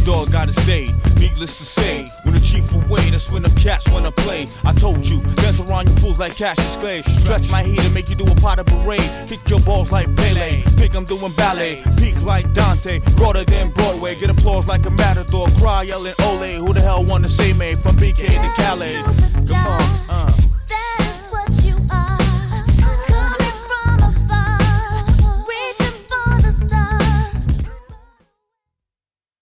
dog gotta stay. Needless to say, when the chief away, that's when them cats wanna play. I told you, dance around you fools like Cassius Clay. Stretch my heat and make you do a pot of parade. Kick your balls like Pele, think I'm doing ballet. Peak like Dante, broader than Broadway. Get applause like a matador, cry yelling ole. Who the hell wanna say me from BK to Calais? Come on.